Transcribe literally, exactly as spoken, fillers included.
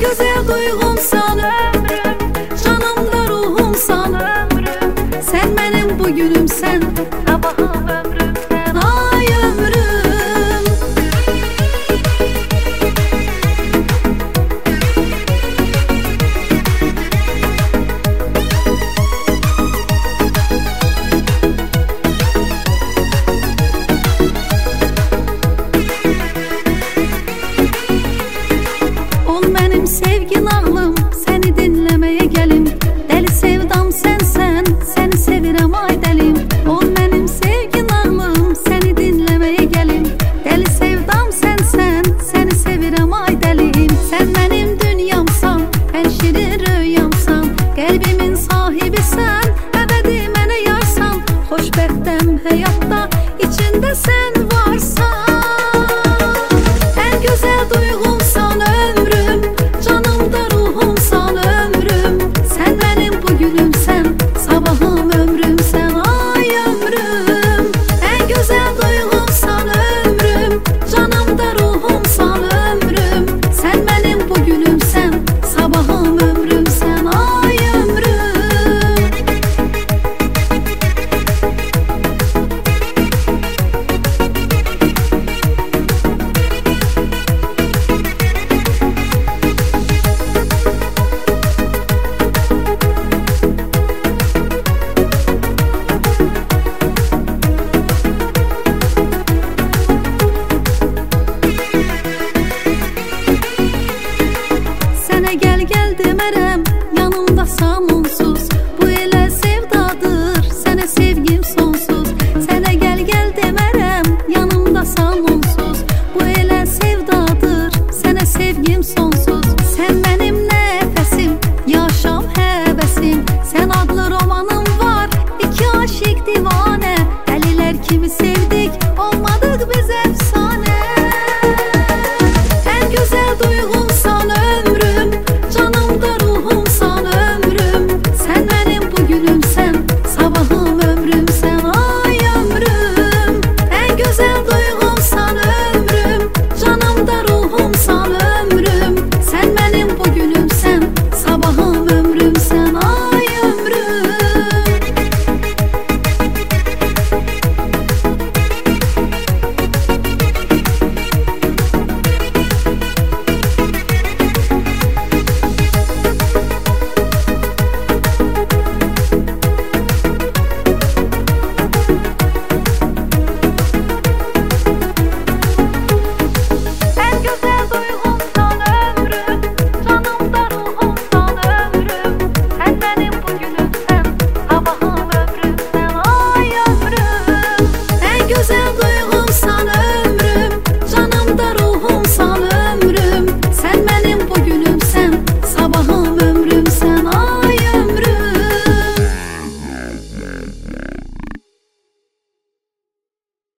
güzel duygumsan ömrüm, canımda ruhumsan ömrüm. Sen benim bugünümsen, sabahım ömrümsen, ay ömrüm. Ol benim sevgi nağlım, seni dinlemeye gelim. Deli sevdam sensen, seni sevirem ay delim. Ol benim sevgi nağlım, seni dinlemeye gelim. Deli sevdam sensen, seni sevirem ay delim. Sen benim dünyamsan, en şirin rüyamsan. Kalbimin sahibisən, ebedi mənə yarsan. Xoşbəxtəm həyatda, içində sən varsan. En güzel duygumsan ömrüm, canımda ruhumsan ömrüm. Sen benim bugünümsen, sabahım ömrümsen, ay ömrüm. En güzel duygumsan ömrüm, canımda ruhumsan ömrüm. Sen benim bugünümsen, sabahım ömrümsen, ay ömrüm. Sənə gəl gəl demərəm, yanımda samunsuz. Bu elə sevdadır, sənə sevgim sonsuz. Sənə gəl gəl demərəm, yanımda samunsuz. Bu elə sevdadır, sənə sevgim sonsuz. Sən mənə